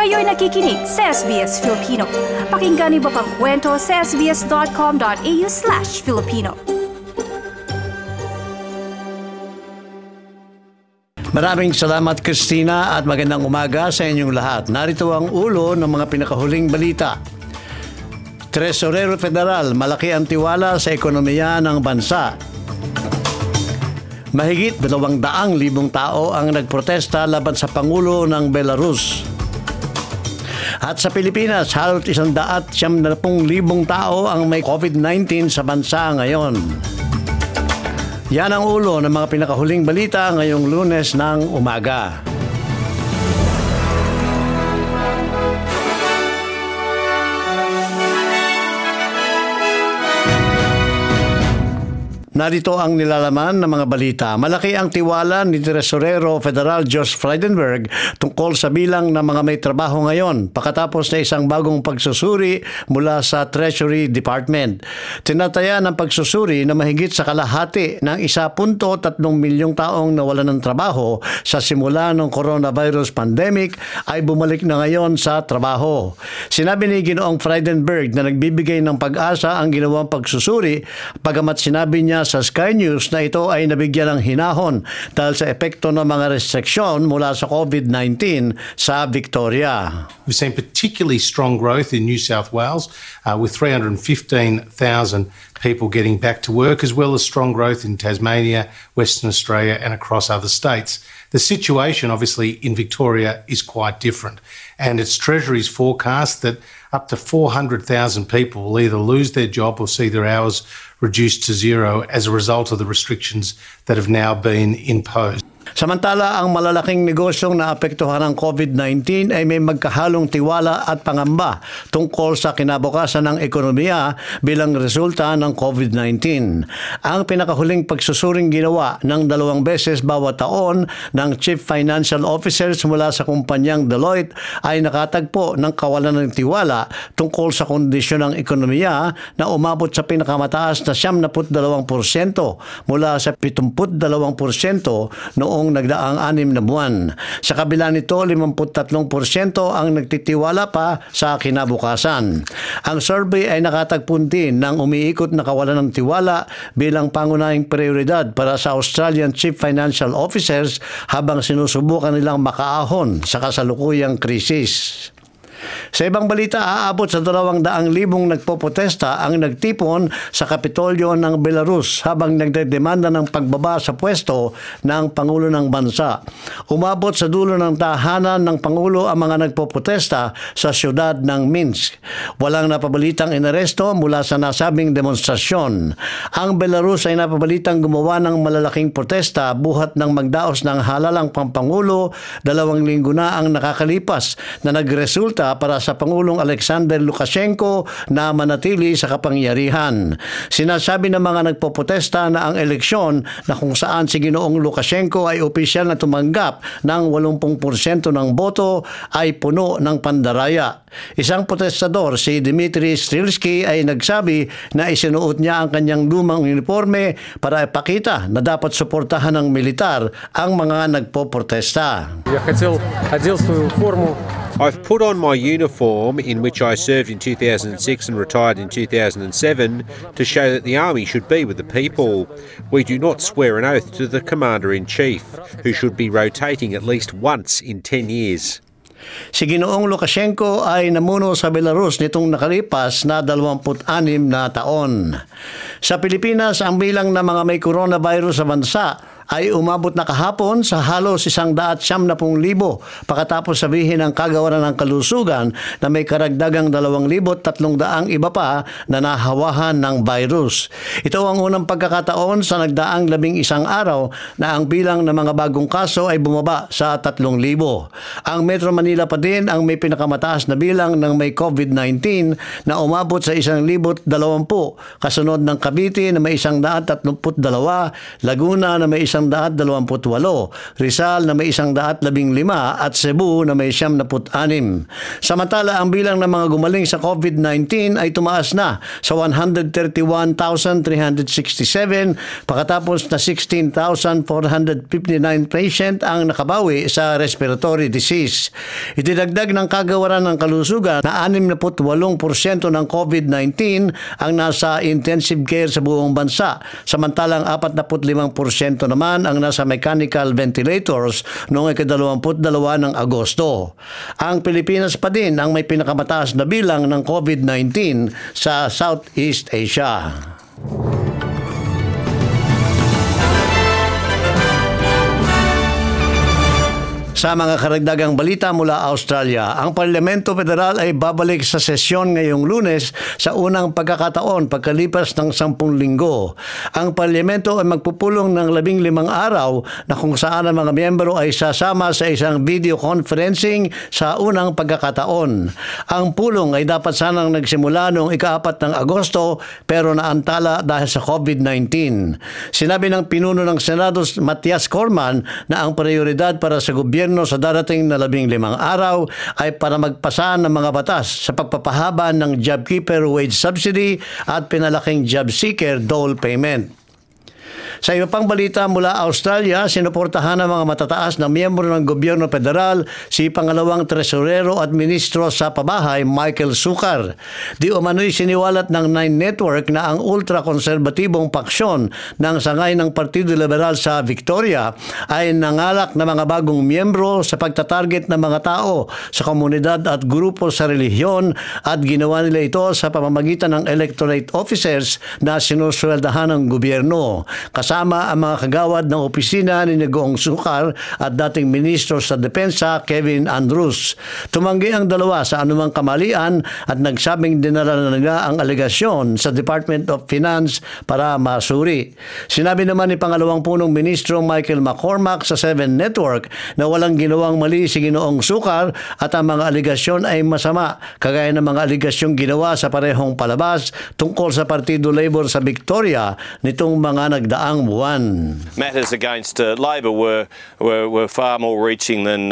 Kayo'y nakikinig sa SBS Filipino. Pakinggan niyo pa ang kwento sa sbs.com.au/Filipino. Maraming salamat, Christina, at magandang umaga sa inyong lahat. Narito ang ulo ng mga pinakahuling balita. Tresorero Federal, malaki ang tiwala sa ekonomiya ng bansa. Mahigit 200,000 tao ang nagprotesta laban sa Pangulo ng Belarus. At sa Pilipinas, halos 170,000 tao ang may COVID-19 sa bansa ngayon. Yan ang ulo ng mga pinakahuling balita ngayong Lunes ng umaga. Narito ang nilalaman ng mga balita. Malaki ang tiwala ni Tresorero Federal Josh Frydenberg tungkol sa bilang ng mga may trabaho ngayon pagkatapos na isang bagong pagsusuri mula sa Treasury Department. Tinataya ng pagsusuri na mahigit sa kalahati ng 1.3 milyong taong nawalan ng trabaho sa simula ng coronavirus pandemic ay bumalik na ngayon sa trabaho. Sinabi ni Ginoong Frydenberg na nagbibigay ng pag-asa ang ginawang pagsusuri bagamat sinabi niya sa Sky News na ito ay nabigyan ng hinahon dahil sa epekto ng mga restriksyon mula sa COVID-19 sa Victoria. We've seen particularly strong growth in New South Wales with 315,000 people getting back to work, as well as strong growth in Tasmania, Western Australia and across other states. The situation obviously in Victoria is quite different, and it's Treasury's forecast that up to 400,000 people will either lose their job or see their hours reduced to zero as a result of the restrictions that have now been imposed. Samantala, ang malalaking negosyong naapektuhan ng COVID-19 ay may magkahalong tiwala at pangamba tungkol sa kinabukasan ng ekonomiya bilang resulta ng COVID-19. Ang pinakahuling pagsusuring ginawa ng 2 beses bawat taon ng Chief Financial Officers mula sa kumpanyang Deloitte ay nakatagpo ng kawalan ng tiwala tungkol sa kondisyon ng ekonomiya na umabot sa pinakamataas na 72% mula sa 72% noong nagdaang 6 na buwan. Sa kabila nito, 53% ang nagtitiwala pa sa kinabukasan. Ang survey ay nakatagpon din ng umiikot na kawalan ng tiwala bilang pangunahing prioridad para sa Australian Chief Financial Officers habang sinusubukan nilang makaahon sa kasalukuyang krisis. Sa ibang balita, aabot sa 200,000 nagpoprotesta ang nagtipon sa Kapitolyo ng Belarus habang nagdedemanda ng pagbaba sa pwesto ng Pangulo ng bansa. Umabot sa dulo ng tahanan ng Pangulo ang mga nagpoprotesta sa siyudad ng Minsk. Walang napabalitang inaresto mula sa nasabing demonstrasyon. Ang Belarus ay napabalitang gumawa ng malalaking protesta buhat ng magdaos ng halalang pampangulo. 2 linggo na ang nakakalipas na nagresulta para sa Pangulong Alexander Lukashenko na manatili sa kapangyarihan. Sinasabi ng mga nagpoprotesta na ang eleksyon na kung saan si Ginoong Lukashenko ay opisyal na tumanggap ng 80% ng boto ay puno ng pandaraya. Isang protestador, si Dmitry Streltsky, ay nagsabi na isinuot niya ang kanyang lumang uniforme para ipakita na dapat suportahan ng militar ang mga nagpoprotesta. I've put on my uniform in which I served in 2006 and retired in 2007 to show that the army should be with the people. We do not swear an oath to the Commander-in-Chief, who should be rotating at least once in 10 years. Si Ginoong Lukashenko ay namuno sa Belarus nitong nakalipas na 26 na taon. Sa Pilipinas, ang bilang ng mga may coronavirus sa bansa ay umabot na kahapon sa halos 170,000 pagkatapos sabihin ng Kagawaran ng Kalusugan na may karagdagang 2,300 iba pa na nahawahan ng virus. Ito ang unang pagkakataon sa nagdaang 11 araw na ang bilang ng mga bagong kaso ay bumaba sa 3,000. Ang Metro Manila pa din ang may pinakamataas na bilang ng may COVID-19 na umabot sa 1,020, kasunod ng Cavite na may 132, Laguna na may 1 128, Rizal na may 115 at Cebu na may 76. Samantala, ang bilang ng mga gumaling sa COVID-19 ay tumaas na sa 131,367 pagkatapos na 16,459 patient ang nakabawi sa respiratory disease. Idinagdag ng kagawaran ng kalusugan na 68% ng COVID-19 ang nasa intensive care sa buong bansa, samantalang 45% naman ang nasa mechanical ventilators noong ika-22 ng Agosto. Ang Pilipinas pa din ang may pinakamataas na bilang ng COVID-19 sa Southeast Asia. Sa mga karagdagang balita mula Australia, ang Parlamento Federal ay babalik sa sesyon ngayong Lunes sa unang pagkakataon pagkalipas ng 10 linggo. Ang Parlamento ay magpupulong ng 15 araw na kung saan ang mga miyembro ay sasama sa isang video conferencing sa unang pagkakataon. Ang pulong ay dapat sanang nagsimula noong ika-4 ng Agosto pero naantala dahil sa COVID-19. Sinabi ng pinuno ng Senado Matias Corman na ang prioridad para sa gobyerno sa darating na 15 araw ay para magpasa ng mga batas sa pagpapahaba ng JobKeeper wage subsidy at pinalaking job seeker dole payment. Sa iba pang balita mula Australia, sinuportahan ng mga matataas na miyembro ng gobyerno federal si pangalawang tresurero at ministro sa pabahay Michael Sucar. Di umano'y siniwalat ng Nine Network na ang ultra-konserbatibong paksyon ng sangay ng Partido Liberal sa Victoria ay nangalak na mga bagong miyembro sa pagtatarget ng mga tao sa komunidad at grupo sa relihiyon at ginawa nila ito sa pamamagitan ng electorate officers na sinusweldahan ng gobyerno. Kasama ang mga kagawad ng opisina ni Goong Sucar at dating ministro sa Depensa Kevin Andrews. Tumanggi ang dalawa sa anumang kamalian at nagsabing dinala na nila ang alegasyon sa Department of Finance para masuri. Sinabi naman ni pangalawang punong ministro Michael McCormack sa 7 Network na walang ginawang mali si Ginoong Sucar at ang mga alegasyon ay masama, kagaya ng mga alegasyong ginawa sa parehong palabas tungkol sa Partido Labor sa Victoria nitong mga nagdaang buwan. Matters against Labor were far more reaching than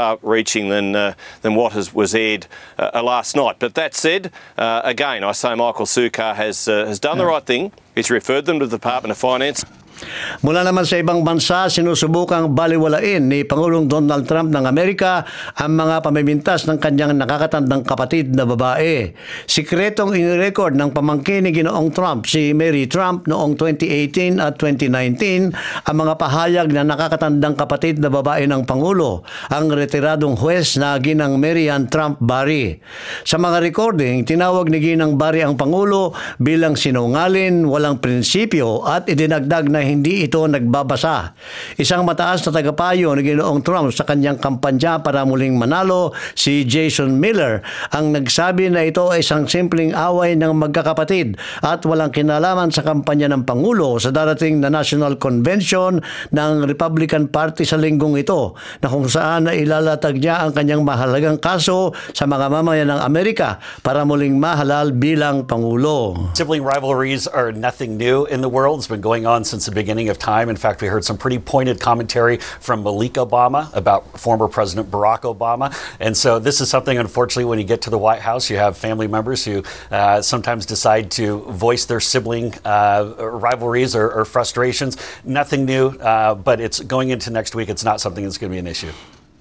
what was aired last night. But that said, again, I say Michael Sucar has done the right thing. He's referred them to the Department of Finance. Mula naman sa ibang bansa, sinusubukang baliwalain ni Pangulong Donald Trump ng Amerika ang mga pamimintas ng kanyang nakakatandang kapatid na babae. Sikretong inirecord ng pamangkin ni Ginoong Trump, si Mary Trump, noong 2018 at 2019 ang mga pahayag na nakakatandang kapatid na babae ng Pangulo, ang retiradong huwes na ginang Mary Ann Trump Barry. Sa mga recording, tinawag ni Ginang Barry ang Pangulo bilang sinungalin, walang prinsipyo at idinagdag na hindi ito nagbabasa. Isang mataas na tagapayo ni Ginoong Trump sa kanyang kampanya para muling manalo, si Jason Miller, ang nagsabi na ito ay isang simpleng away ng magkakapatid at walang kinalaman sa kampanya ng Pangulo sa darating na National Convention ng Republican Party sa linggong ito, na kung saan na ilalatag niya ang kanyang mahalagang kaso sa mga mamayan ng Amerika para muling mahalal bilang Pangulo. Sibling rivalries are nothing new in the world. It's been going on since the beginning of time. In fact, we heard some pretty pointed commentary from Malik Obama about former President Barack Obama. And so this is something, unfortunately, when you get to the White House, you have family members who sometimes decide to voice their sibling rivalries or frustrations. Nothing new, but it's going into next week. It's not something that's going to be an issue.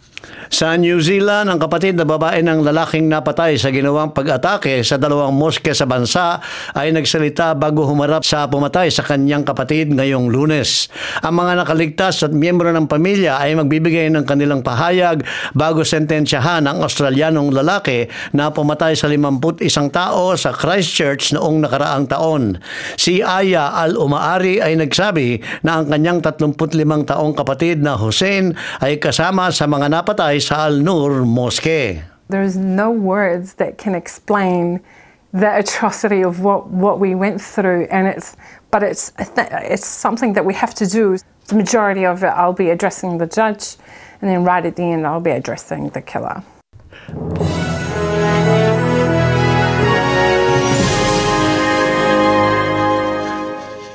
Sa New Zealand, ang kapatid na babae ng lalaking napatay sa ginawang pag-atake sa dalawang moske sa bansa ay nagsalita bago humarap sa pumatay sa kanyang kapatid ngayong Lunes. Ang mga nakaligtas at miyembro ng pamilya ay magbibigay ng kanilang pahayag bago sentensyahan ang Australianong lalaki na pumatay sa 51 tao sa Christchurch noong nakaraang taon. Si Aya Al-Umaari ay nagsabi na ang kanyang 35 taong kapatid na Hussein ay kasama sa mga napatay sa Al-Nur Mosque. There's no words that can explain the atrocity of what we went through, and it's something that we have to do. The majority of it, I'll be addressing the judge, and then right at the end, I'll be addressing the killer.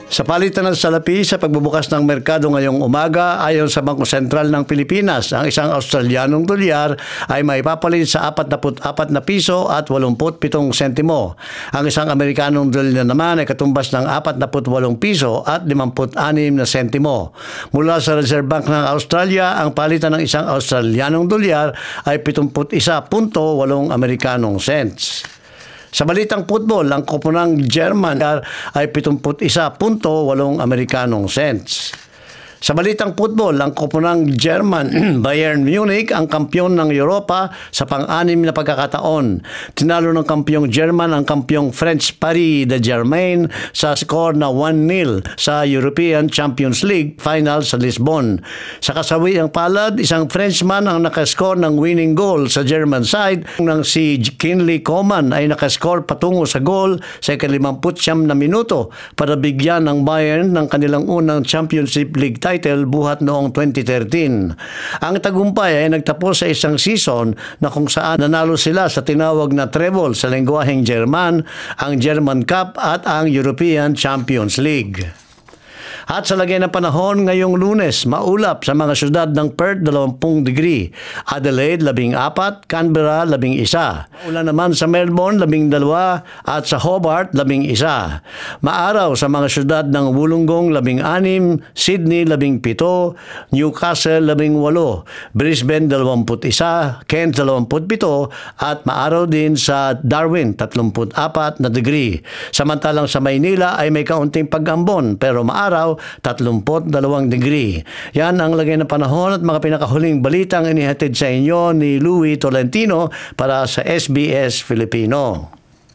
Sa palitan ng salapi sa pagbubukas ng merkado ngayong umaga, ayon sa Bangko Sentral ng Pilipinas, ang isang Australianong dolyar ay maipapalit sa 44 na piso at 87 sentimo. Ang isang Amerikanong dolyar naman ay katumbas ng 48 piso at 56 na sentimo. Mula sa Reserve Bank ng Australia, ang palitan ng isang Australianong dolyar ay 71.8 Amerikanong cents. Sa balitang football, ang koponang German ay 71.8 Amerikanong cents. Sa balitang football, ang koponang German Bayern Munich ang kampyon ng Europa sa pang-anim na pagkakataon. Tinalo ng kampyong German ang kampyong French Paris Saint-Germain sa score na 1-0 sa European Champions League final sa Lisbon. Sa kasawiang palad, isang Frenchman ang nakascore ng winning goal sa German side nang si Kingsley Coman ay nakascore patungo sa goal sa 59 na minuto para bigyan ng Bayern ng kanilang unang Championship League title buhat noong 2013. Ang tagumpay ay nagtapos sa isang season na kung saan nanalo sila sa tinawag na treble sa lengguaheng German, ang German Cup at ang European Champions League. At sa lagay ng panahon ngayong Lunes, maulap sa mga syudad ng Perth 20 degree, Adelaide 14, Canberra 11, maulan naman sa Melbourne 12 at sa Hobart 11. Maaraw sa mga syudad ng Wollongong 16, Sydney 17, Newcastle 18, Brisbane 21, Cairns 27 at maaraw din sa Darwin 34 na degree. Samantalang sa Maynila ay may kaunting pag-ambon pero maaraw 32 degree. Yan ang lagay ng panahon at mga pinakahuling balitang inihatid sa inyo ni Louie Tolentino para sa SBS Filipino.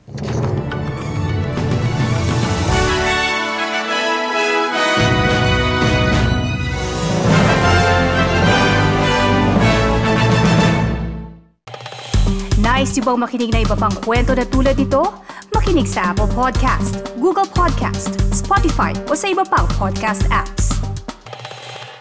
Nice yung bang makinig na iba pang kwento na tulad ito? Makinig sa Apple Podcast, Google Podcast, Spotify o sa iba pang podcast apps.